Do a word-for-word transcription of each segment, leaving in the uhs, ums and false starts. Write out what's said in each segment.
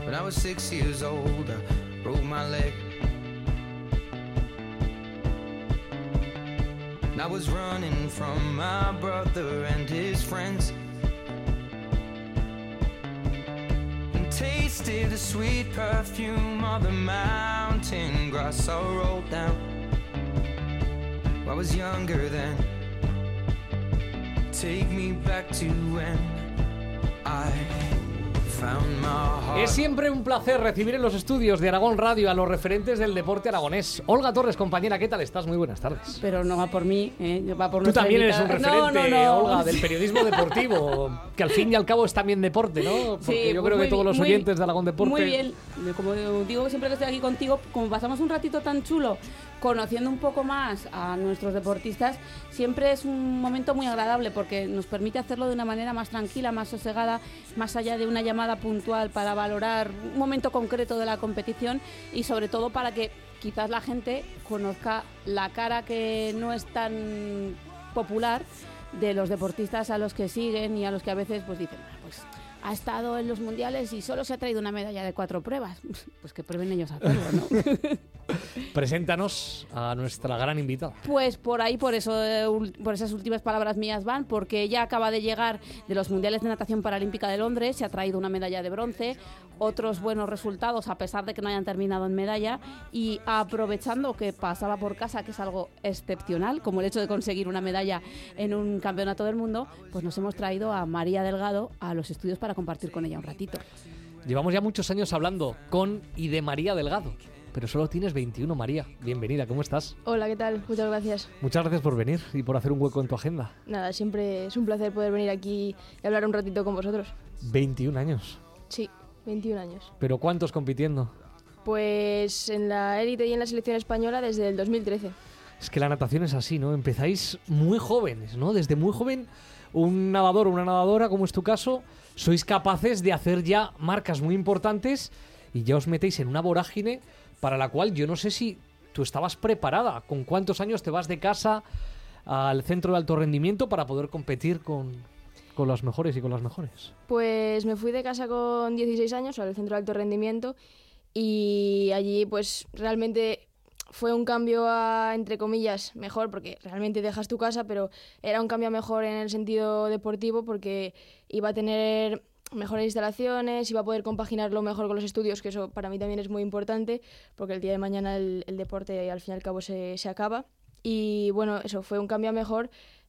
When I was six years old, I broke my leg. And I was running from my brother and his friends. And tasted the sweet perfume of the mountain grass I rolled down. I was younger then. Take me back to when I found my heart. Es siempre un placer recibir en los estudios de Aragón Radio a los referentes del deporte aragonés. Olga Torres, compañera, ¿qué tal estás? Muy buenas tardes. Pero no va por mí, ¿eh? Va por Tú también eres invitada. un referente, no, no, no. Olga, del periodismo deportivo, que al fin y al cabo es también deporte, ¿no? Porque Sí, yo pues creo muy, que todos los muy, oyentes de Aragón Deporte... Muy bien. Como digo siempre que estoy aquí contigo, como pasamos un ratito tan chulo conociendo un poco más a nuestros deportistas, siempre es un momento muy agradable porque nos permite hacerlo de una manera más tranquila, más sosegada, más allá de una llamada puntual para valorar un momento concreto de la competición y sobre todo para que quizás la gente conozca la cara que no es tan popular de los deportistas a los que siguen y a los que a veces pues dicen, pues ha estado en los mundiales y solo se ha traído una medalla de cuatro pruebas. Pues que prueben ellos a hacerlo, ¿no? Preséntanos a nuestra gran invitada. Pues por ahí, por eso, por esas últimas palabras mías van, porque ella acaba de llegar de los Mundiales de Natación Paralímpica de Londres, se ha traído una medalla de bronce, otros buenos resultados a pesar de que no hayan terminado en medalla, y aprovechando que pasaba por casa, que es algo excepcional, como el hecho de conseguir una medalla en un campeonato del mundo, pues nos hemos traído a María Delgado a los estudios para compartir con ella un ratito. Llevamos ya muchos años hablando con y de María Delgado, pero solo tienes veintiuno, María. Bienvenida, ¿cómo estás? Hola, ¿qué tal? Muchas gracias. Muchas gracias por venir y por hacer un hueco en tu agenda. Nada, siempre es un placer poder venir aquí y hablar un ratito con vosotros. veintiún años. Sí, veintiún años. ¿Pero cuántos compitiendo? Pues en la élite y en la selección española desde el dos mil trece. Es que la natación es así, ¿no? Empezáis muy jóvenes, ¿no? Desde muy joven, un nadador o una nadadora, como es tu caso, sois capaces de hacer ya marcas muy importantes y ya os metéis en una vorágine para la cual yo no sé si tú estabas preparada. ¿Con cuántos años te vas de casa al centro de alto rendimiento para poder competir con, con las mejores y con las mejores? Pues me fui de casa con dieciséis años al centro de alto rendimiento y allí pues realmente fue un cambio a, entre comillas, mejor, porque realmente dejas tu casa, pero era un cambio mejor en el sentido deportivo porque iba a tener mejores instalaciones, iba a poder compaginarlo mejor con los estudios, que eso para mí también es muy importante, porque el día de mañana el, el deporte al fin y al cabo se, se acaba. Y bueno, eso fue un cambio mejor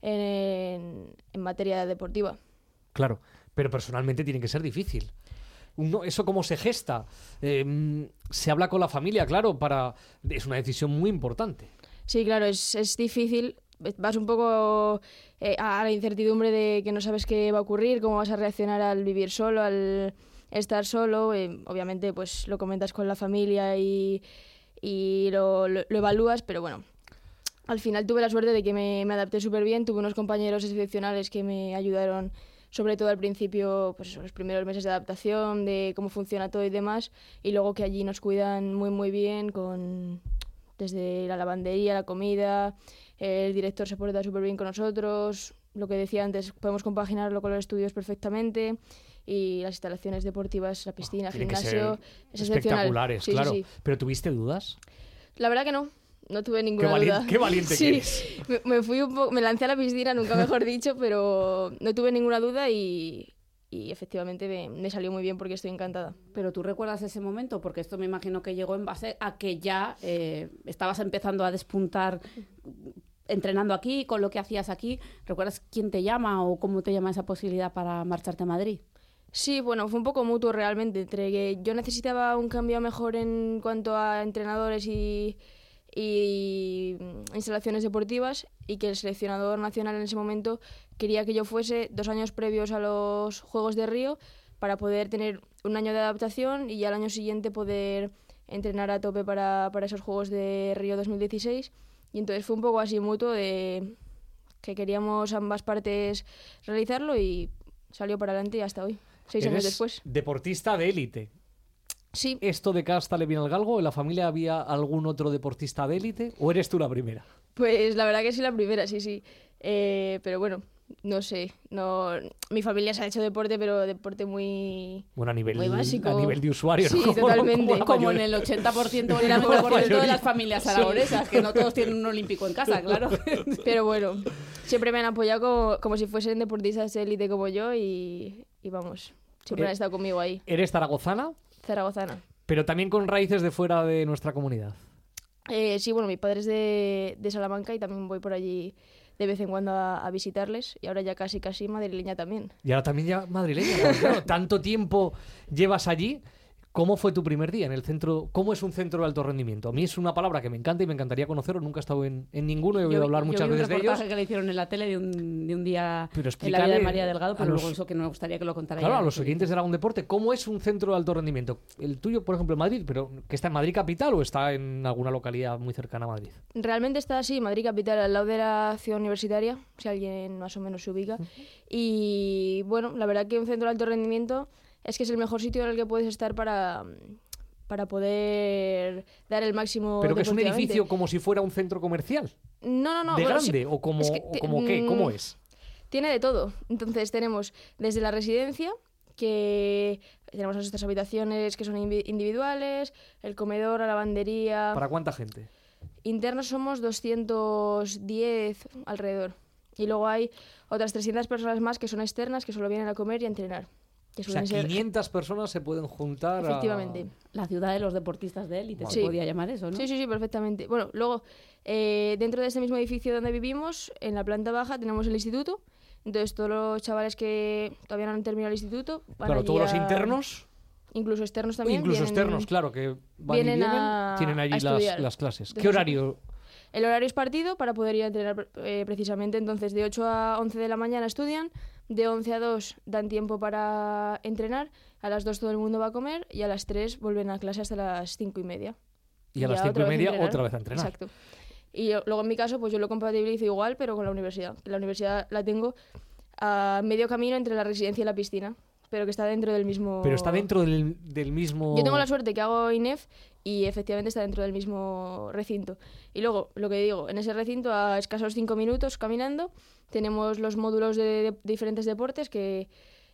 en, en materia deportiva. Claro, pero personalmente tiene que ser difícil. Uno, ¿eso cómo se gesta? Eh, se habla con la familia, claro, para es una decisión muy importante. Sí, claro, es, es difícil. Vas un poco eh, a la incertidumbre de que no sabes qué va a ocurrir, cómo vas a reaccionar al vivir solo, al estar solo. Eh, obviamente, pues lo comentas con la familia y, y lo, lo, lo evalúas, pero bueno, al final tuve la suerte de que me, me adapté súper bien. Tuve unos compañeros excepcionales que me ayudaron, sobre todo al principio, pues los primeros meses de adaptación, de cómo funciona todo y demás, y luego que allí nos cuidan muy, muy bien, con desde la lavandería, la comida. El director se porta súper bien con nosotros, lo que decía antes, podemos compaginarlo con los estudios perfectamente y las instalaciones deportivas, la piscina, el gimnasio, es espectaculares, sí, claro. Sí, sí. ¿Pero tuviste dudas? La verdad que no, no tuve ninguna qué valiente, duda. Qué valiente sí, que eres. Me, me, fui un poco, me lancé a la piscina, nunca mejor dicho, pero no tuve ninguna duda y... Y efectivamente me, me salió muy bien porque estoy encantada. Pero tú recuerdas ese momento, porque esto me imagino que llegó en base a que ya eh, estabas empezando a despuntar entrenando aquí, con lo que hacías aquí. ¿Recuerdas quién te llama o cómo te llama esa posibilidad para marcharte a Madrid? Sí, bueno, fue un poco mutuo realmente, entre que yo necesitaba un cambio mejor en cuanto a entrenadores y, y instalaciones deportivas, y que el seleccionador nacional en ese momento quería que yo fuese dos años previos a los Juegos de Río para poder tener un año de adaptación y ya al año siguiente poder entrenar a tope para, para esos Juegos de Río dos mil dieciséis. Y entonces fue un poco así mutuo, de que queríamos ambas partes realizarlo, y salió para adelante y hasta hoy, seis Eres años después. Deportista de élite. Sí. ¿Esto de Casta le viene al galgo? ¿En la familia había algún otro deportista de élite? ¿O eres tú la primera? Pues la verdad que sí, la primera, sí, sí. Eh, pero bueno, no sé, no, mi familia se ha hecho deporte, pero deporte muy, bueno, a nivel, muy básico. A nivel de usuario, sí, ¿no? totalmente. Como, como en el ochenta por ciento o el noventa por ciento de las familias aragonesas, que no todos tienen un olímpico en casa, claro. Pero bueno, siempre me han apoyado como, como si fuesen deportistas de élite como yo y, y vamos, siempre Eh, han estado conmigo ahí. ¿Eres zaragozana? Zaragozana. Pero también con raíces de fuera de nuestra comunidad. Eh, sí, bueno, mi padre es de, de Salamanca y también voy por allí de vez en cuando a, a visitarles. Y ahora ya casi, casi madrileña también. Y ahora también ya madrileña. Porque, claro, tanto tiempo llevas allí. ¿Cómo fue tu primer día en el centro? ¿Cómo es un centro de alto rendimiento? A mí es una palabra que me encanta y me encantaría conocerlo. Nunca he estado en, en ninguno, he oído Yo- hablar yo muchas vi veces de un ellos. reportaje que le hicieron en la tele de un, de un día Pero en la vida de explícale María Delgado, a pero los- luego eso que me gustaría que lo contara Claro, ella. a los oyentes de Aragón Deporte, ¿cómo es un centro de alto rendimiento? El tuyo, por ejemplo, en Madrid, pero ¿que está en Madrid capital o está en alguna localidad muy cercana a Madrid? Realmente está así, Madrid capital, al lado de la ciudad universitaria, si alguien más o menos se ubica. Y bueno, la verdad que un centro de alto rendimiento es que es el mejor sitio en el que puedes estar para, para poder dar el máximo. ¿Pero que es un deportivamente. edificio como si fuera un centro comercial? No, no, no. ¿De bueno, grande? sí, ¿O como, es que o te- como qué? ¿Cómo mm, es? Tiene de todo. Entonces tenemos desde la residencia, que tenemos nuestras habitaciones que son invi- individuales, el comedor, la lavandería. ¿Para cuánta gente? Internos somos doscientos diez alrededor. Y luego hay otras trescientas personas más que son externas, que solo vienen a comer y a entrenar. Que O sea, suelen ser... quinientas personas se pueden juntar a- Efectivamente. La ciudad de los deportistas de élite, Vale. se Sí. podía llamar eso, ¿no? Sí, sí, sí, perfectamente. Bueno, luego, eh, dentro de este mismo edificio donde vivimos, en la planta baja, tenemos el instituto. Entonces, todos los chavales que todavía no han terminado el instituto van Claro, allí todos los a- internos, Incluso externos o también. incluso vienen- externos, claro, que van y vienen vienen, a- tienen allí a las, estudiar. las clases. ¿Qué Entonces, horario? El horario es partido para poder ir a entrenar eh, precisamente. Entonces, de ocho a once de la mañana estudian, de once a dos dan tiempo para entrenar, a las dos todo el mundo va a comer y a las tres vuelven a clase hasta las cinco y media. Y a las ya cinco y otra vez media entrenar. otra vez a entrenar. Exacto. Y yo- luego en mi caso, pues yo lo compatibilizo igual, pero con la universidad. La universidad la tengo a medio camino entre la residencia y la piscina, pero que está dentro del mismo... Pero está dentro del, del mismo... Yo tengo la suerte que hago I N E F y efectivamente está dentro del mismo recinto. Y luego, lo que digo, en ese recinto a escasos cinco minutos caminando tenemos los módulos de, de diferentes deportes que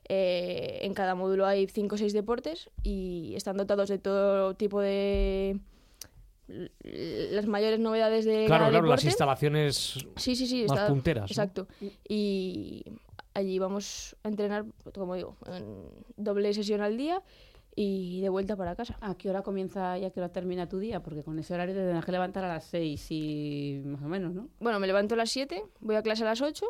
eh, en cada módulo hay cinco o seis deportes y están dotados de todo tipo de... l- las mayores novedades de Claro, cada claro, las deporte. instalaciones Sí, sí, sí. más está- punteras, ¿no? Exacto. Y allí vamos a entrenar, como digo, en doble sesión al día y de vuelta para casa. ¿A qué hora comienza y a qué hora termina tu día? Porque con ese horario te tendrás que levantar a las seis y más o menos, ¿no? Bueno, me levanto a las siete, voy a clase a las ocho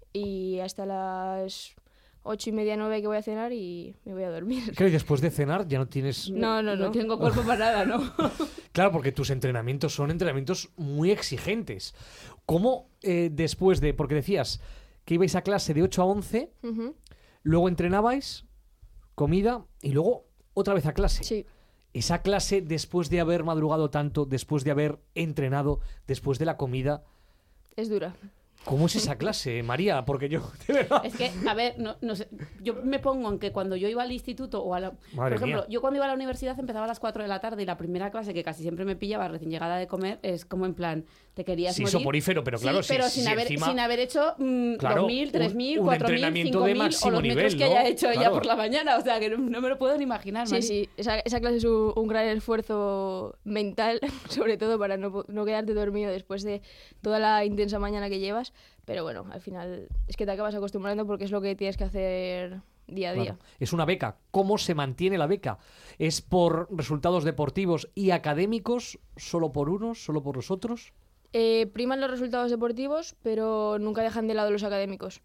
y hasta las ocho y media, nueve que voy a cenar y me voy a dormir. Claro, y después de cenar ya no tienes... No, no, no. No tengo cuerpo para nada, ¿no? Claro, porque tus entrenamientos son entrenamientos muy exigentes. ¿Cómo eh, después de...? Porque decías que ibais a clase de ocho a once, Ujú. luego entrenabais, comida, y luego otra vez a clase. Sí. Esa clase, después de haber madrugado tanto, después de haber entrenado, después de la comida... Es dura. ¿Cómo es esa clase, María? Porque yo, de verdad... Es que, a ver, no, no sé, yo me pongo en que cuando yo iba al instituto o a la... por Madre ejemplo, mía. yo cuando iba a la universidad empezaba a las cuatro de la tarde y la primera clase que casi siempre me pillaba recién llegada de comer es como en plan, te querías Sí, morir. soporífero, pero claro, sí, si- pero si sin, haber, encima- sin haber hecho mm, Claro, dos mil, tres mil, un- un cuatro mil, entrenamiento cinco de mil o máximo los metros nivel, que ¿no? haya hecho ella Claro. por la mañana. O sea, que no, no me lo puedo ni imaginar, Sí, Mari. sí. Esa, esa clase es un, un gran esfuerzo mental, sobre todo para no, po- no quedarte dormido después de toda la intensa mañana que llevas. Pero bueno, al final es que te acabas acostumbrando porque es lo que tienes que hacer día a día. Claro. Es una beca. ¿Cómo se mantiene la beca? ¿Es por resultados deportivos y académicos? ¿Solo por unos? ¿Solo por los otros? Eh, priman los resultados deportivos, pero nunca dejan de lado los académicos.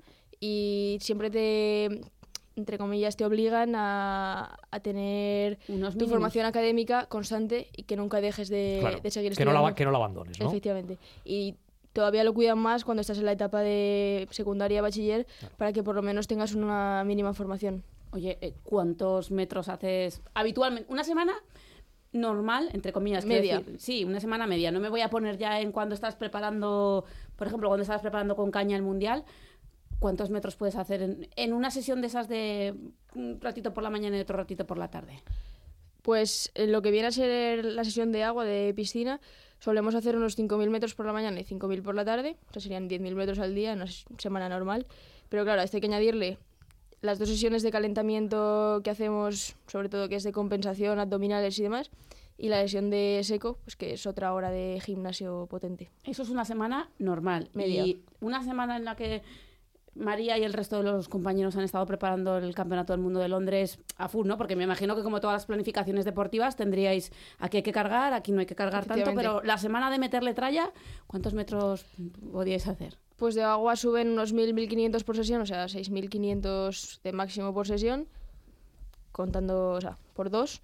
Y siempre te, entre comillas, te obligan a, a tener Unos tu mínimos. formación académica constante y que nunca dejes de, Claro, de seguir que no, la, estudiando. que no la abandones, ¿no? Efectivamente. Y todavía lo cuidan más cuando estás en la etapa de secundaria, bachiller, para que por lo menos tengas una mínima formación. Oye, eh, ¿cuántos metros haces habitualmente? ¿Una semana? Normal, entre comillas. quiero Media. decir. Sí, una semana media. No me voy a poner ya en cuando estás preparando, por ejemplo, cuando estás preparando con caña el mundial. ¿Cuántos metros puedes hacer en, en una sesión de esas de un ratito por la mañana y otro ratito por la tarde? Pues en lo que viene a ser la sesión de agua, de piscina, solemos hacer unos cinco mil metros por la mañana y cinco mil por la tarde. O sea, serían diez mil metros al día en una s- semana normal. Pero claro, a esto hay que añadirle las dos sesiones de calentamiento que hacemos, sobre todo que es de compensación, abdominales y demás, y la sesión de seco, pues que es otra hora de gimnasio potente. Eso es una semana normal. Media. Y una semana en la que María y el resto de los compañeros han estado preparando el Campeonato del Mundo de Londres a full, ¿no? Porque me imagino que como todas las planificaciones deportivas tendríais aquí hay que cargar, aquí no hay que cargar tanto, pero la semana de meterle tralla, ¿cuántos metros podíais hacer? Pues de agua suben unos mil, mil quinientos por sesión, o sea, seis mil quinientos de máximo por sesión, contando, o sea, por dos.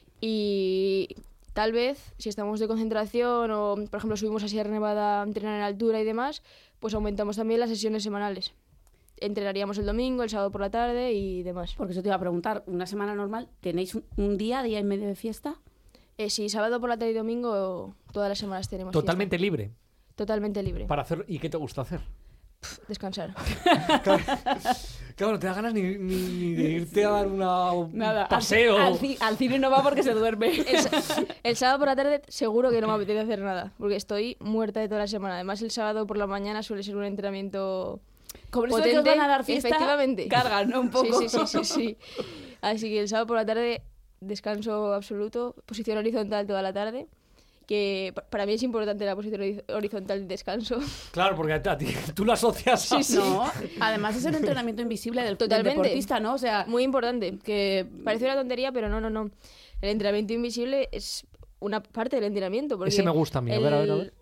Y tal vez, si estamos de concentración o, por ejemplo, subimos a Sierra Nevada a entrenar en altura y demás, pues aumentamos también las sesiones semanales. Entrenaríamos el domingo, el sábado por la tarde y demás. Porque eso te iba a preguntar, ¿una semana normal tenéis un, un día, día y medio de fiesta? Eh, sí, sábado por la tarde y domingo todas las semanas tenemos Totalmente fiesta. libre. Totalmente libre. Para hacer, ¿y qué te gusta hacer? Pff, descansar. Claro, claro, no te da ganas ni, ni, ni de irte a dar una, un Nada, paseo. Al, al, ci- al cine no va porque se duerme. El, sa- el sábado por la tarde seguro que no me apetece hacer nada, porque estoy muerta de toda la semana. Además, el sábado por la mañana suele ser un entrenamiento Como eso potente. ellos van a dar fiesta, efectivamente. cargan, ¿no? Un poco. Sí, sí, sí, sí, sí. Así que el sábado por la tarde descanso absoluto, posición horizontal toda la tarde, que pa- para mí es importante la posición horiz- horizontal de descanso. Claro, porque a ti, tú lo asocias a... Sí, sí. No, además es el entrenamiento invisible del, del Totalmente. deportista, ¿no? O sea, Muy importante. que Parece una tontería, pero no, no, no. El entrenamiento invisible es una parte del entrenamiento. Porque Ese me gusta a mí. A ver, a ver, a ver.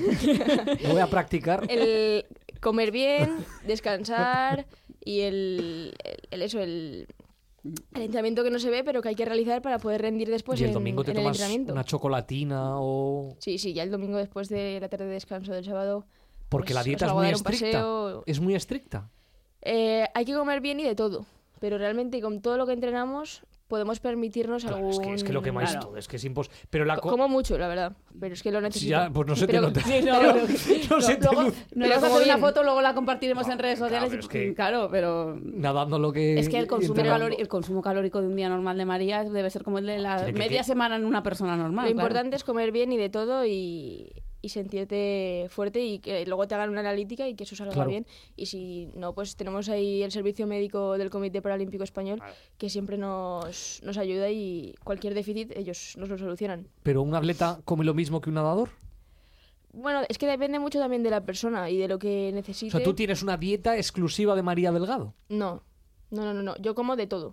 Lo voy a practicar. El comer bien, descansar y el, el, el eso, el, el entrenamiento que no se ve, pero que hay que realizar para poder rendir después y el en, domingo te en el tomas entrenamiento. una chocolatina o... Sí, sí, ya el domingo después de la tarde de descanso del sábado. Porque pues, la os dieta es hago muy dar un estricta. paseo. Es muy estricta. Eh, hay que comer bien y de todo, pero realmente con todo lo que entrenamos podemos permitirnos Claro, algún... es, que, es que lo que más Claro. todo, es que es imposible. Pero la... Co- co- Como mucho, la verdad, pero es que lo Sí, necesito. ya, pues no se te Pero- nota. Sí, no, Pero- no, no se te luego, luce. nos Pero vas a como hacer una bien. foto, luego la compartiremos en redes claro, sociales. pero y- es que- Claro, pero Nadando lo que... es que el consumo, entrenando. calori- el consumo calórico de un día normal de María debe ser como el de la Tiene que- media que- semana en una persona normal. Lo claro. importante es comer bien y de todo y, y sentirte fuerte y que luego te hagan una analítica y que eso salga Claro. bien. Y si no, pues tenemos ahí el servicio médico del Comité Paralímpico Español Claro. que siempre nos, nos ayuda y cualquier déficit ellos nos lo solucionan. Pero un atleta come lo mismo que un nadador. Bueno, es que depende mucho también de la persona y de lo que O necesite. sea, tú tienes una dieta exclusiva de María Delgado. No, no, no, no, no. Yo como de todo.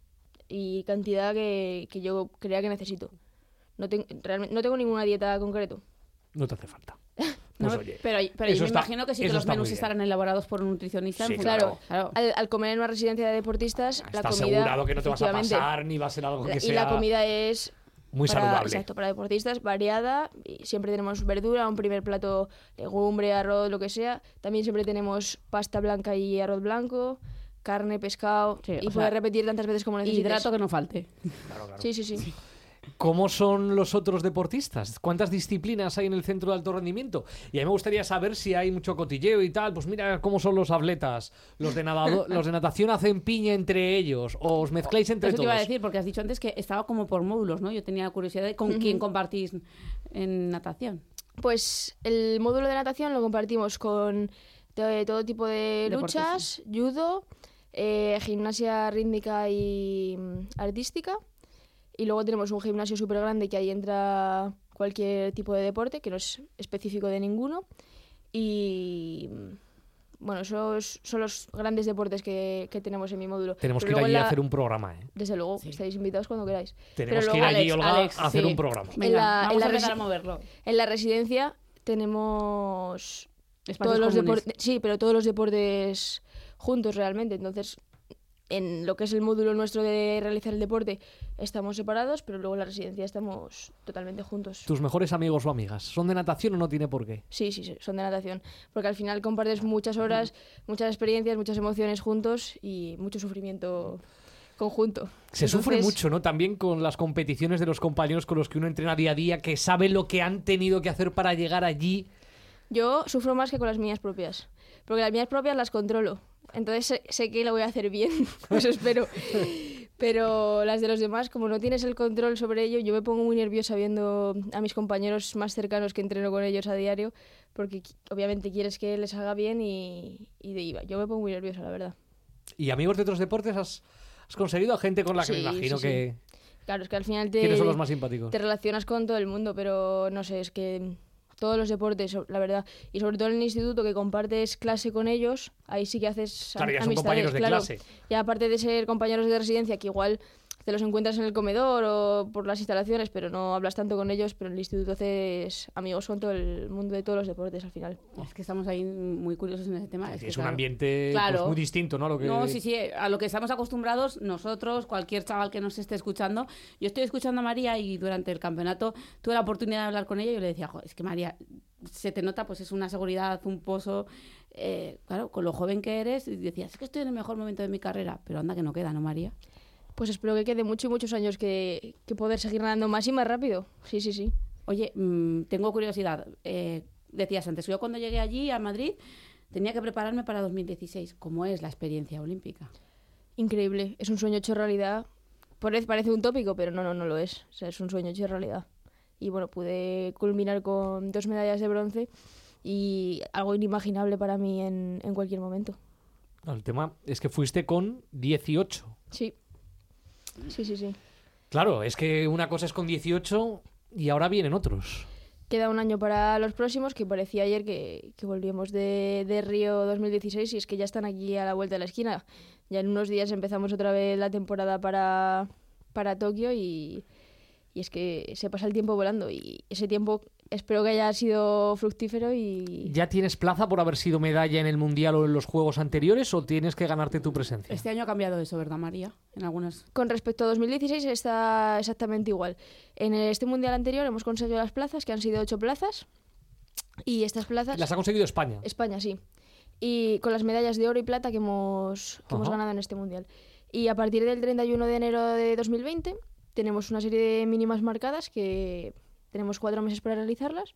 Y cantidad que, que yo crea que necesito. No, ten- realmente, no tengo ninguna dieta concreto. No te hace falta. No, Pues oye, pero pero yo eso me está- imagino que sí que eso los está muy menús bien. estarán elaborados por un nutricionista. Sí, en claro. función- claro. Al, al comer en una residencia de deportistas, la Estás comida... asegurado que no te vas a efectivamente, pasar ni va a ser algo que la- sea Y la comida es... muy para, saludable. Exacto, para deportistas, variada. Y siempre tenemos verdura, un primer plato, legumbre, arroz, lo que sea. También siempre tenemos pasta blanca y arroz blanco, carne, pescado. Sí, y o poder sea, repetir tantas veces como necesites. Hidrato que no falte. Claro, claro. Sí, sí, sí. ¿Cómo son los otros deportistas? ¿Cuántas disciplinas hay en el centro de alto rendimiento? Y a mí me gustaría saber si hay mucho cotilleo y tal. Pues mira cómo son los atletas. Los de, nadado- los de natación hacen piña entre ellos. O os mezcláis entre Eso te todos. iba a decir, porque has dicho antes que estaba como por módulos, ¿no? Yo tenía curiosidad de con Ujú. quién compartís en natación. Pues el módulo de natación lo compartimos con de todo tipo de Deportes, luchas, judo, eh, gimnasia rítmica y mm, artística. Y luego tenemos un gimnasio súper grande que ahí entra cualquier tipo de deporte, que no es específico de ninguno. Y mm, bueno, esos son los grandes deportes que, que tenemos en mi módulo. Tenemos Pero que ir luego allí en a la- hacer un programa, ¿eh? Desde luego, Sí. estáis invitados cuando queráis. Tenemos Pero que ir luego, allí, Alex, Olga, Alex, a hacer sí. un programa. Venga, la- vamos en la a empezar resi- a moverlo. En la residencia tenemos Espacios todos los comunes. deportes, sí, pero todos los deportes juntos realmente. Entonces, en lo que es el módulo nuestro de realizar el deporte, estamos separados, pero luego en la residencia estamos totalmente juntos. ¿Tus mejores amigos o amigas son de natación o no tiene por qué? Sí, sí, sí, son de natación. Porque al final compartes muchas horas, muchas experiencias, muchas emociones juntos y mucho sufrimiento conjunto. Se sufre Entonces, mucho, ¿no? También con las competiciones de los compañeros con los que uno entrena día a día, que sabe lo que han tenido que hacer para llegar allí. Yo sufro más que con las mías propias, porque las mías propias las controlo. Entonces sé, sé que lo voy a hacer bien, eso espero. Pero las de los demás, como no tienes el control sobre ello, yo me pongo muy nerviosa viendo a mis compañeros más cercanos que entreno con ellos a diario, porque obviamente quieres que les haga bien y, y de IVA. Yo me pongo muy nerviosa, la verdad. ¿Y amigos de otros deportes has, has conseguido? A gente con la que Sí, me imagino sí, sí. que... Claro, es que al final te, ¿Quiénes son los más simpáticos? te relacionas con todo el mundo, pero no sé, es que todos los deportes, la verdad, y sobre todo en el instituto que compartes clase con ellos, ahí sí que haces Claro, ya son amistades, compañeros de claro. clase. Y aparte de ser compañeros de residencia, que igual te los encuentras en el comedor o por las instalaciones, pero no hablas tanto con ellos, pero en el instituto haces amigos con todo el mundo de todos los deportes al final. Es que estamos ahí muy curiosos en ese tema. Es, Es, que, un claro, ambiente Claro. pues, muy distinto, ¿no? A lo que... No, sí, sí, a lo que estamos acostumbrados nosotros, cualquier chaval que nos esté escuchando. Yo estoy escuchando a María y durante el campeonato tuve la oportunidad de hablar con ella y yo le decía, "Jo, es que María, se te nota, pues es una seguridad, un pozo, eh, claro, con lo joven que eres", y decías, es que estoy en el mejor momento de mi carrera, pero anda que no queda, ¿no, María? Pues espero que quede muchos y muchos años que, que poder seguir nadando más y más rápido. Sí, sí, sí. Oye, mmm, tengo curiosidad. Eh, decías antes, yo cuando llegué allí a Madrid tenía que prepararme para dos mil dieciséis. ¿Cómo es la experiencia olímpica? Increíble. Es un sueño hecho realidad. Parece, parece un tópico, pero no, no, no lo es. O sea, es un sueño hecho realidad. Y bueno, pude culminar con dos medallas de bronce y algo inimaginable para mí en, en cualquier momento. No, el tema es que fuiste con dieciocho. Sí. Sí, sí, sí. Claro, es que una cosa es con dieciocho y ahora vienen otros. Queda un año para los próximos, que parecía ayer que, que volvíamos de, de Río dos mil dieciséis y es que ya están aquí a la vuelta de la esquina. Ya en unos días empezamos otra vez la temporada para, para Tokio y, y es que se pasa el tiempo volando y ese tiempo espero que haya sido fructífero y... ¿Ya tienes plaza por haber sido medalla en el Mundial o en los Juegos anteriores o tienes que ganarte tu presencia? Este año ha cambiado eso, ¿verdad, María? En algunas... Con respecto a dos mil dieciséis está exactamente igual. En este Mundial anterior hemos conseguido las plazas, que han sido ocho plazas, y estas plazas... Las ha conseguido España. España, sí. Y con las medallas de oro y plata que hemos, que hemos Ajá. ganado en este Mundial. Y a partir del treinta y uno de enero de dos mil veinte tenemos una serie de mínimas marcadas que tenemos cuatro meses para realizarlas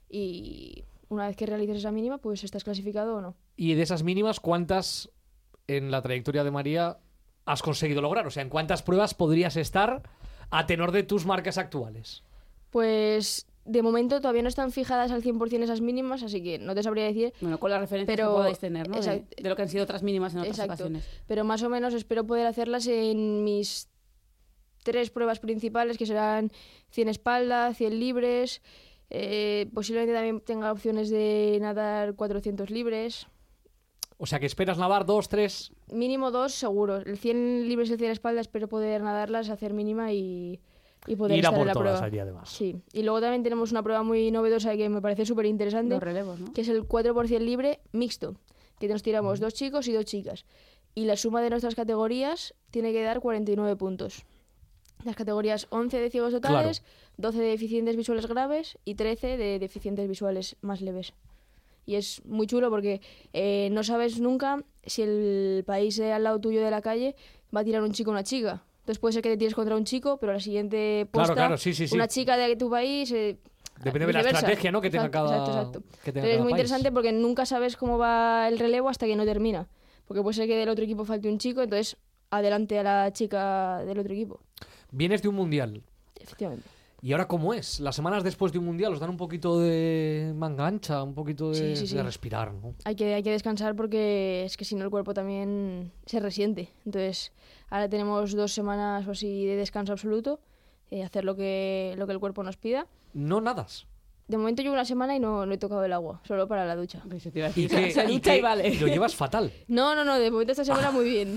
y una vez que realices esa mínima, pues estás clasificado o no. Y de esas mínimas, ¿cuántas en la trayectoria de María has conseguido lograr? O sea, ¿en cuántas pruebas podrías estar a tenor de tus marcas actuales? Pues de momento todavía no están fijadas al cien por ciento esas mínimas, así que no te sabría decir. Bueno, con las referencias Pero- que podáis tener, ¿no? De, exacto. de lo que han sido otras mínimas en otras Exacto. ocasiones. Pero más o menos espero poder hacerlas en mis tres pruebas principales, que serán cien espalda, cien libres, eh, posiblemente también tenga opciones de nadar cuatrocientos libres, O sea, que esperas nadar dos, tres... mínimo dos seguro. El cien libres y el cien espalda espero poder nadarlas, hacer mínima y, y poder Ir a estar por en la todas prueba. allí, además. Sí, y luego también tenemos una prueba muy novedosa que me parece súper interesante, Los relevos, ¿no? que es el cuatro por ciento libre mixto, que nos tiramos dos chicos y dos chicas. Y la suma de nuestras categorías tiene que dar cuarenta y nueve puntos. Las categorías once de ciegos totales, doce de deficientes visuales graves y trece de deficientes visuales más leves. Y es muy chulo porque eh, no sabes nunca si el país de al lado tuyo de la calle va a tirar un chico o una chica. Entonces puede ser que te tires contra un chico, pero a la siguiente posta, claro, sí, sí, sí. una chica de tu país... eh, Depende de la viceversa. estrategia, ¿no? que tenga Exacto, cada, exacto, exacto. que tenga Pero es cada muy país. interesante porque nunca sabes cómo va el relevo hasta que no termina. Porque puede ser que del otro equipo falte un chico, entonces adelante a la chica del otro equipo. Vienes de un Mundial. Efectivamente. ¿Y ahora cómo es? Las semanas después de un Mundial os dan un poquito de manga ancha, un poquito de, Sí, sí, sí. de respirar, ¿no? Hay que, hay que descansar porque es que si no el cuerpo también se resiente. Entonces ahora tenemos dos semanas o así de descanso absoluto, eh, hacer lo que, lo que el cuerpo nos pida. No nadas. De momento llevo una semana y no, no he tocado el agua, solo para la ducha. Pues se te iba a Y decir, que, se y ducha que y vale. lo llevas fatal. No, no, no, de momento esta semana muy bien.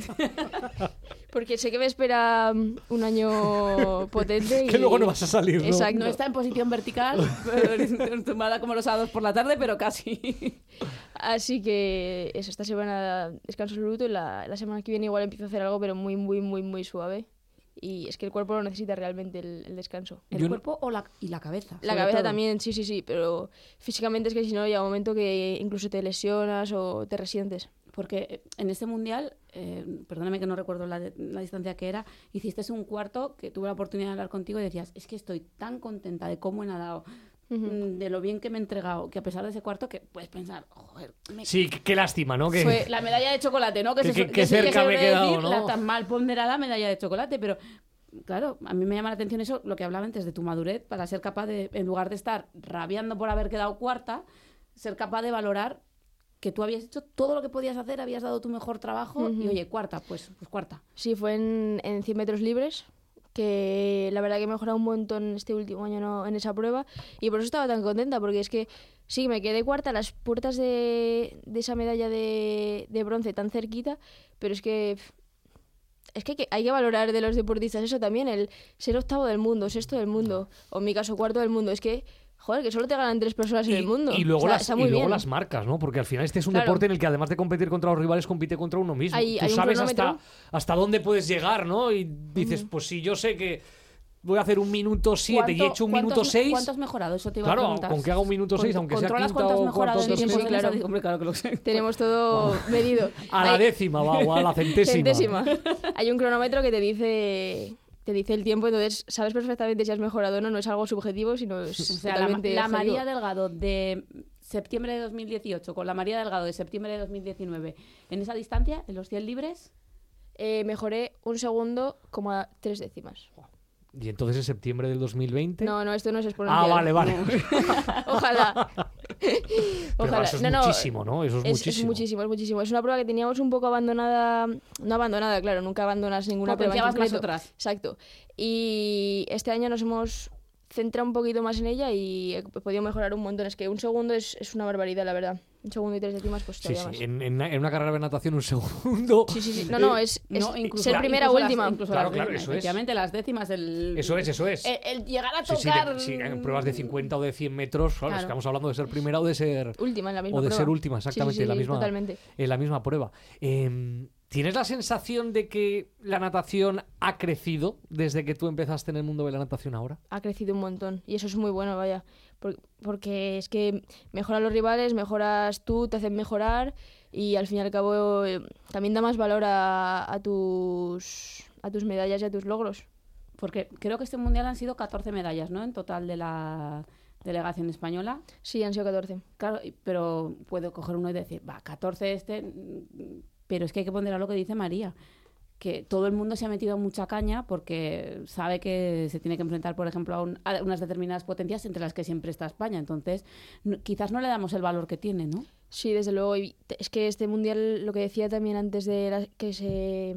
Porque sé que me espera mm, un año potente y... Que luego no vas a salir, ¿no? Exacto. No está en posición vertical, pero tumbada como los sábados por la tarde, pero casi. Así que eso, esta semana descanso absoluto y la, la semana que viene igual empiezo a hacer algo, pero muy, muy, muy, muy suave. Y es que el cuerpo lo necesita realmente el, el descanso. ¿El Yo no- cuerpo o la, y la cabeza? La sobre cabeza todo? también, sí, sí, sí, pero físicamente es que si no llega un momento que incluso te lesionas o te resientes. Porque en este mundial, eh, perdóname que no recuerdo la, de- la distancia que era, hiciste un cuarto que tuve la oportunidad de hablar contigo y decías, es que estoy tan contenta de cómo he nadado, uh-huh. de lo bien que me he entregado, que a pesar de ese cuarto, que puedes pensar, joder, me... Sí, qué lástima, ¿no? Que... Fue la medalla de chocolate, ¿no? Que, que, se, que, que, que cerca que me he quedado, decir, ¿no? La tan mal ponderada medalla de chocolate, pero claro, a mí me llama la atención eso, lo que hablaba antes de tu madurez, para ser capaz de, en lugar de estar rabiando por haber quedado cuarta, ser capaz de valorar que tú habías hecho todo lo que podías hacer, habías dado tu mejor trabajo uh-huh. y oye, cuarta, pues, pues cuarta. Sí, fue en, en cien metros libres, que la verdad que he mejorado un montón este último año no, en esa prueba y por eso estaba tan contenta, porque es que sí, me quedé cuarta a las puertas de, de esa medalla de, de bronce tan cerquita, pero es que... Es que hay, que hay que valorar de los deportistas eso también, el ser octavo del mundo, sexto del mundo, o en mi caso cuarto del mundo. Es que, joder, que solo te ganan tres personas y, en el mundo. Y luego, o sea, las, está muy y luego bien. las marcas, ¿no? Porque al final este es un claro. deporte en el que además de competir contra los rivales, compite contra uno mismo. Hay, Tú hay sabes hasta, hasta dónde puedes llegar, ¿no? Y dices, uh-huh. pues si yo sé que voy a hacer un minuto siete y he hecho un minuto seis... ¿Cuánto has mejorado? Eso te iba claro, a preguntar. con que haga un minuto seis, aunque sea quinta cuánto has o mejorado cuarto en tiempos tercero. claro. Hombre, claro que lo sé. Tenemos todo wow. medido. A la Hay... décima, va, o a la centésima. centésima. Hay un cronómetro que te dice... te dice el tiempo, entonces sabes perfectamente si has mejorado o no, no es algo subjetivo, sino es o sea, totalmente la, la objetivo. María Delgado de septiembre de dos mil dieciocho con la María Delgado de septiembre de dos mil diecinueve, en esa distancia, en los cien libres... Eh, mejoré un segundo como a tres décimas. ¿Y entonces en septiembre del dos mil veinte? No, no, esto no es exponencial. Ah, vale, vale. No. Ojalá. Pero Ojalá. eso es no, no, muchísimo, ¿no? Eso es, es muchísimo. Es muchísimo, es muchísimo. Es una prueba que teníamos un poco abandonada, no abandonada, claro, nunca abandonas ninguna prueba en concreto. Más otras. Exacto. Y este año nos hemos centrado un poquito más en ella y he podido mejorar un montón. Es que un segundo es, es una barbaridad, la verdad. Un segundo y tres décimas, pues todavía sí, más. Sí, en, en, en una carrera de natación un segundo... Sí, sí, sí. No, no, es, es no, incluso ser la, primera incluso última. Las, incluso claro, las claro, décimas, eso es. Efectivamente, las décimas, el... Eso es, eso es. El, el llegar a tocar... Sí, sí, de, sí, en pruebas de cincuenta o de cien metros, claro, claro. estamos hablando de ser primera o de ser... Última, en la misma O de prueba. ser última, exactamente, sí, sí, sí, en, la misma, totalmente. en la misma prueba. Eh, ¿Tienes la sensación de que la natación ha crecido desde que tú empezaste en el mundo de la natación ahora? Ha crecido un montón y eso es muy bueno, vaya. Porque, porque es que mejoran los rivales, mejoras tú, te hacen mejorar y al fin y al cabo eh, también da más valor a, a, tus, a tus medallas y a tus logros. Porque creo que este mundial han sido catorce medallas, ¿no? En total de la delegación española. Sí, han sido catorce. Claro, pero puedo coger uno y decir, va, catorce este... Pero es que hay que ponderar lo que dice María, que todo el mundo se ha metido en mucha caña porque sabe que se tiene que enfrentar, por ejemplo, a, un, a unas determinadas potencias entre las que siempre está España. Entonces, no, quizás no le damos el valor que tiene, ¿no? Sí, desde luego. Y es que este mundial, lo que decía también antes de la, que se,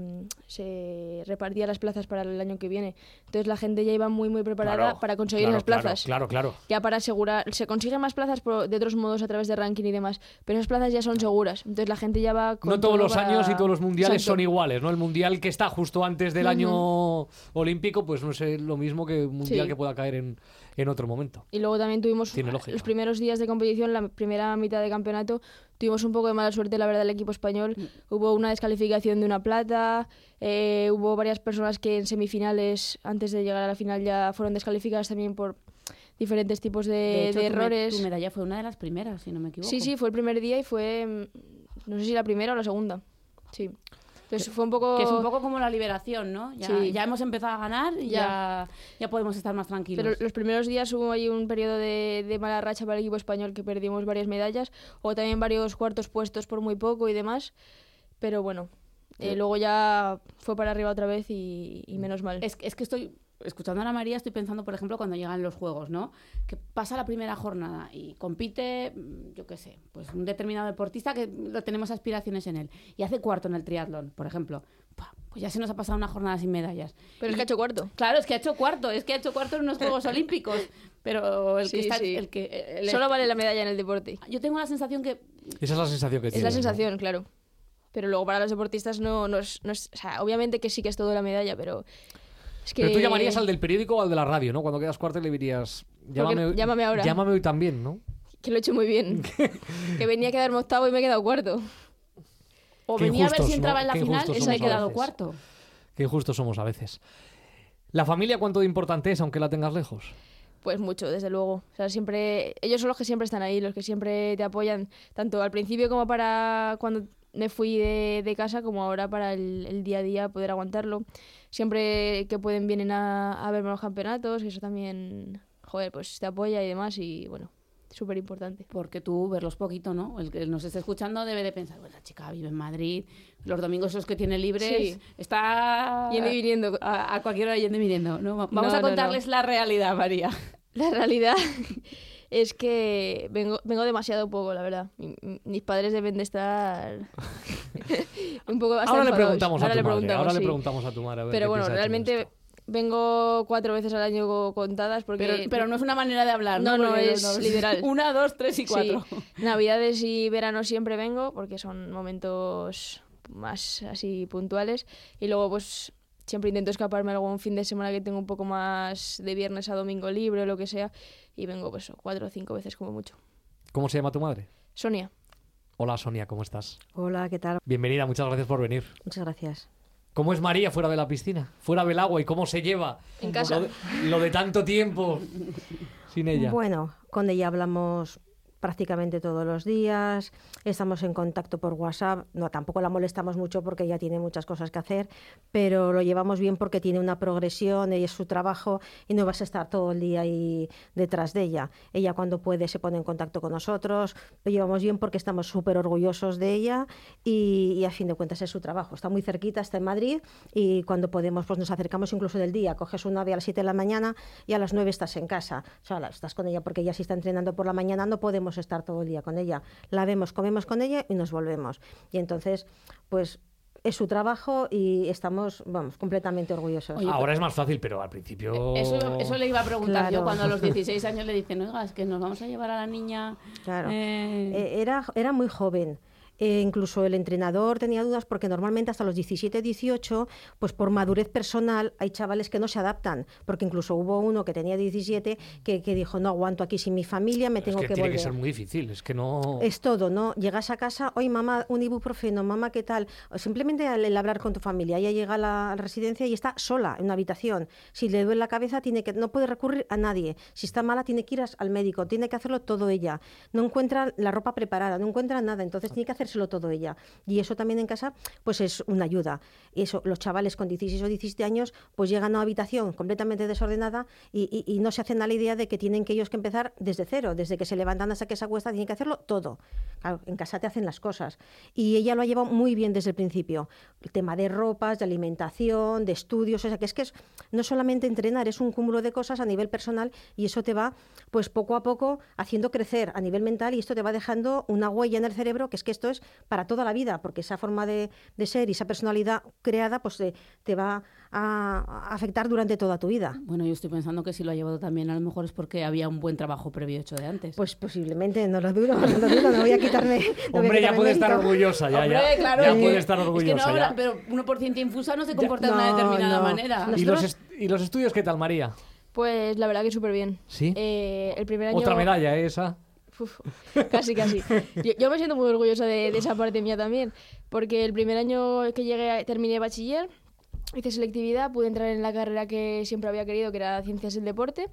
se repartía las plazas para el año que viene. Entonces la gente ya iba muy, muy preparada claro, para conseguir claro, esas plazas. Claro, claro, claro. Ya para asegurar, se consiguen más plazas por, de otros modos a través de ranking y demás, pero esas plazas ya son seguras. Entonces la gente ya va con No todos los para... años y todos los mundiales Exacto. son iguales, ¿no? El mundial que está justo antes del uh-huh. año olímpico, pues no es lo mismo que un mundial sí. que pueda caer en, en otro momento. Y luego también tuvimos los primeros días de competición, la primera mitad de campeonato, tuvimos un poco de mala suerte, la verdad, el equipo español. Mm. Hubo una descalificación de una plata, eh, hubo varias personas que en semifinales, antes de llegar a la final, ya fueron descalificadas también por diferentes tipos de, de, hecho, de tu errores. Me, tu medalla fue una de las primeras, si no me equivoco. Sí, sí, fue el primer día y fue, no sé si la primera o la segunda. Sí. Entonces fue un poco... Que es un poco como la liberación, ¿no? Ya, sí. ya hemos empezado a ganar y ya. Ya, ya podemos estar más tranquilos. Pero los primeros días hubo ahí un periodo de, de mala racha para el equipo español, que perdimos varias medallas, o también varios cuartos puestos por muy poco y demás. Pero bueno, eh, luego ya fue para arriba otra vez y, y menos mal. Es, es que estoy... Escuchando a Ana María, estoy pensando, por ejemplo, cuando llegan los juegos, ¿no? Que pasa la primera jornada y compite, yo qué sé, pues un determinado deportista que lo tenemos aspiraciones en él y hace cuarto en el triatlón, por ejemplo. Pues ya se nos ha pasado una jornada sin medallas. Pero y, es que ha hecho cuarto. Claro, es que ha hecho cuarto, es que ha hecho cuarto en unos Juegos Olímpicos. Pero el sí, que está... Sí. El que, el Solo vale la medalla en el deporte. Yo tengo la sensación que... Esa es la sensación que es tienes. Es la sensación, ¿no? claro. Pero luego para los deportistas no, no, es, no es... O sea, obviamente que sí que es todo la medalla, pero... Es que... Pero tú llamarías al del periódico o al de la radio, ¿no? Cuando quedas cuarto le dirías... Llámame, llámame ahora. Llámame hoy también, ¿no? Que lo he hecho muy bien. Que venía a quedarme octavo y me he quedado cuarto. O Qué venía injustos, a ver si entraba ¿no? en la Qué final y se ha quedado veces. cuarto. Qué injustos somos a veces. ¿La familia cuánto de importante es, aunque la tengas lejos? Pues mucho, desde luego. O sea, siempre... Ellos son los que siempre están ahí, los que siempre te apoyan, tanto al principio como para cuando me fui de, de casa, como ahora para el, el día a día poder aguantarlo. Siempre que pueden vienen a, a verme los campeonatos, y eso también... joder, pues te apoya y demás y bueno, súper importante. Porque tú verlos poquito, ¿no? El que nos esté escuchando debe de pensar, pues la chica vive en Madrid, los domingos esos que tiene libres, Sí. está Yendo y viniendo. a, a cualquier hora yendo y viniendo. ¿No? Vamos No, a no, contarles no. la realidad, María. La realidad es que vengo, vengo demasiado poco, la verdad. Mi- mi- Mis padres deben de estar un poco hasta Ahora le enfadados. preguntamos a Ahora tu le madre. preguntamos, Ahora le sí. preguntamos a tu madre. A ver Pero qué bueno, piensa de todo realmente esto. vengo cuatro veces al año contadas porque... Pero, pero no es una manera de hablar, ¿no? No, no, Porque es literal. Una, dos, tres y cuatro. Sí, Navidades y verano siempre vengo porque son momentos más así puntuales y luego pues siempre intento escaparme algún fin de semana que tengo un poco más de viernes a domingo libre o lo que sea y vengo pues cuatro o cinco veces como mucho. ¿Cómo se llama tu madre? Sonia. Hola Sonia, ¿cómo estás? Hola, ¿qué tal? Bienvenida, muchas gracias por venir. Muchas gracias. ¿Cómo es María fuera de la piscina? Fuera del agua y cómo se lleva En casa. Lo de, lo de tanto tiempo sin ella. Bueno, con ella hablamos prácticamente todos los días, estamos en contacto por WhatsApp, no, tampoco la molestamos mucho porque ella tiene muchas cosas que hacer, pero lo llevamos bien porque tiene una progresión, ella es su trabajo y no vas a estar todo el día ahí detrás de ella. Ella cuando puede se pone en contacto con nosotros, lo llevamos bien porque estamos súper orgullosos de ella y, y a fin de cuentas es su trabajo. Está muy cerquita, está en Madrid y cuando podemos pues nos acercamos incluso del día, coges un ave a las siete de la mañana y a las nueve estás en casa, o sea, estás con ella porque ella si está entrenando por la mañana no podemos estar todo el día con ella. La vemos, comemos con ella y nos volvemos. Y entonces, pues es su trabajo y estamos, vamos, completamente orgullosos. Oye, Ahora es más fácil, pero al principio... Eso, eso le iba a preguntar Claro. yo cuando a los dieciséis años le dicen, oiga, es que nos vamos a llevar a la niña... Claro. eh, Eh, era, era muy joven. Eh, incluso el entrenador tenía dudas porque normalmente hasta los diecisiete, dieciocho, pues por madurez personal hay chavales que no se adaptan, porque incluso hubo uno que tenía diecisiete que, que dijo, no aguanto aquí sin mi familia, me Es tengo que, que, tiene volver. que ser muy difícil, es que no... Es todo, ¿no? Llegas a casa, oye, mamá, un ibuprofeno, mamá, ¿qué tal? O simplemente el, el hablar con tu familia. Ella llega a la, a la residencia y está sola en una habitación. Si le duele la cabeza, tiene que, no puede recurrir a nadie. Si está mala, tiene que ir as- al médico, tiene que hacerlo todo ella. No encuentra la ropa preparada, no encuentra nada, entonces tiene que hacérselo todo ella. Y eso también en casa, pues es una ayuda. Eso, los chavales con dieciséis o diecisiete años, pues llegan a una habitación completamente desordenada y, y- y no se hacen a la idea de que tienen que ellos que empezar desde cero, desde que se levantan hasta que se acuestan, tienen que hacerlo todo. Claro, en casa te hacen las cosas. Y ella lo ha llevado muy bien desde el principio. El tema de ropas, de alimentación, de estudios, o sea, que es que es no solamente entrenar, es un cúmulo de cosas a nivel personal y eso te va, pues poco a poco, haciendo crecer a nivel mental y esto te va dejando una huella en el cerebro, que es que esto es para toda la vida, porque esa forma de, de ser y esa personalidad creada, pues te, te va a, a afectar durante toda tu vida. Bueno, yo estoy pensando que si lo ha llevado también, a lo mejor es porque había un buen trabajo previo hecho de antes. Pues posiblemente, no lo dudo, no lo dudo, no voy a quitarme. no voy a Hombre, ya quitarme puede estar mérito. orgullosa, ya, Hombre, ya, claro, ya es puede que- estar es que orgullosa. no habla- ya. pero uno por ciento infusa no se comporta de una no, determinada no. manera. ¿Y, los nosotros- est- ¿Y los estudios qué tal, María? Pues la verdad que súper bien. ¿Sí? Eh, el primer año... Otra medalla, ¿eh? Esa. Uf, casi, casi. Yo, yo me siento muy orgullosa de, de esa parte mía también, porque el primer año que llegué a- terminé bachiller, hice selectividad, pude entrar en la carrera que siempre había querido, que era Ciencias del Deporte,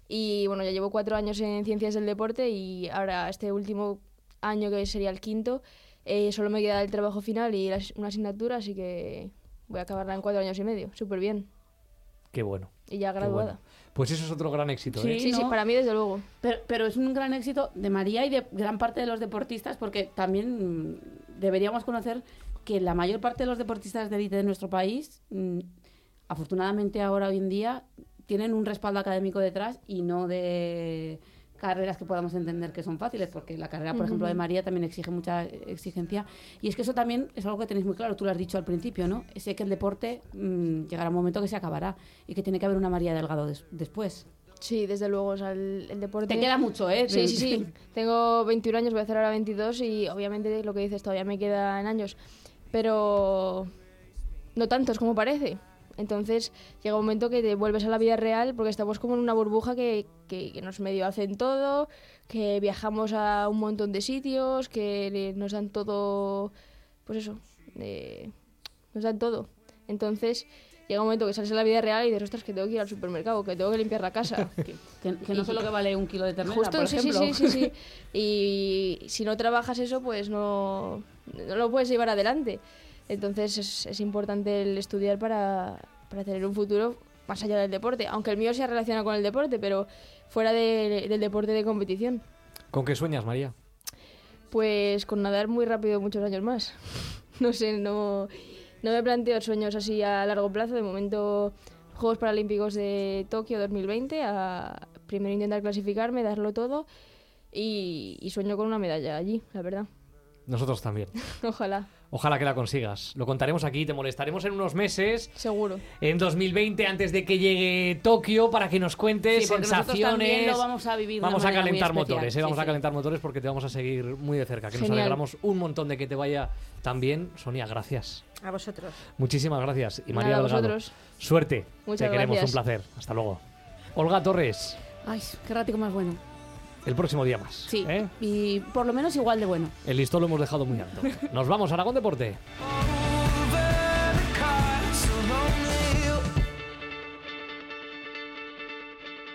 y bueno, ya llevo cuatro años en Ciencias del Deporte y ahora este último año, que sería el quinto, eh, solo me queda el trabajo final y las- una asignatura, así que voy a acabarla en cuatro años y medio, súper bien, Qué bueno. y ya Qué graduada. bueno. Pues eso es otro gran éxito, ¿eh? Sí. Sí, sí, ¿no? para mí desde luego. Pero, pero es un gran éxito de María y de gran parte de los deportistas, porque también mm, deberíamos conocer que la mayor parte de los deportistas de élite de nuestro país, mm, afortunadamente ahora hoy en día, tienen un respaldo académico detrás y no de carreras que podamos entender que son fáciles, porque la carrera, por ejemplo, de María también exige mucha exigencia. Y es que eso también es algo que tenéis muy claro, tú lo has dicho al principio, ¿no? Sé que el deporte mm, llegará un momento que se acabará y que tiene que haber una María Delgado des- después. Sí, desde luego, o sea, el, el deporte... Te queda mucho, ¿eh? Sí, sí, sí. Tengo veintiún años, voy a hacer ahora veintidós y obviamente lo que dices todavía me quedan años, pero no tantos como parece. Entonces llega un momento que te vuelves a la vida real porque estamos como en una burbuja que, que, que nos medio hacen todo, que viajamos a un montón de sitios, que le- nos dan todo, pues eso, eh, nos dan todo. Entonces llega un momento que sales a la vida real y dices, ostras, que tengo que ir al supermercado, que tengo que limpiar la casa. Que, que- que no sé lo que vale un kilo de ternera, Justo, por sí, sí, ejemplo. sí, sí, sí. Y si no trabajas eso, pues no, no lo puedes llevar adelante. Entonces es, es importante el estudiar para, para tener un futuro más allá del deporte. Aunque el mío sea relacionado con el deporte, pero fuera de- del deporte de competición. ¿Con qué sueñas, María? Pues con nadar muy rápido muchos años más. No sé, no, no me planteo sueños así a largo plazo. De momento, Juegos Paralímpicos de Tokio dos mil veinte, a primero intentar clasificarme, darlo todo y, y sueño con una medalla allí, la verdad. Nosotros también. Ojalá, Ojalá que la consigas. Lo contaremos aquí, te molestaremos en unos meses, seguro. en dos mil veinte, antes de que llegue Tokio, para que nos cuentes Sí, porque nosotros sensaciones. también lo vamos a vivir de Vamos una a manera muy calentar especial. motores, ¿eh? Sí, Vamos a sí. calentar motores porque te vamos a seguir muy de cerca. Que nos Genial. alegramos un montón de que te vaya tan bien. Sonia, gracias. A vosotros. Muchísimas gracias. Y Nada, María a Delgado, vosotros. suerte. Muchas te queremos, gracias. un placer. Hasta luego. Olga Torres, Ay, qué ratico más bueno. el próximo día más. Sí, ¿eh? y por lo menos igual de bueno. El listón lo hemos dejado muy alto. Nos vamos a Aragón Deporte.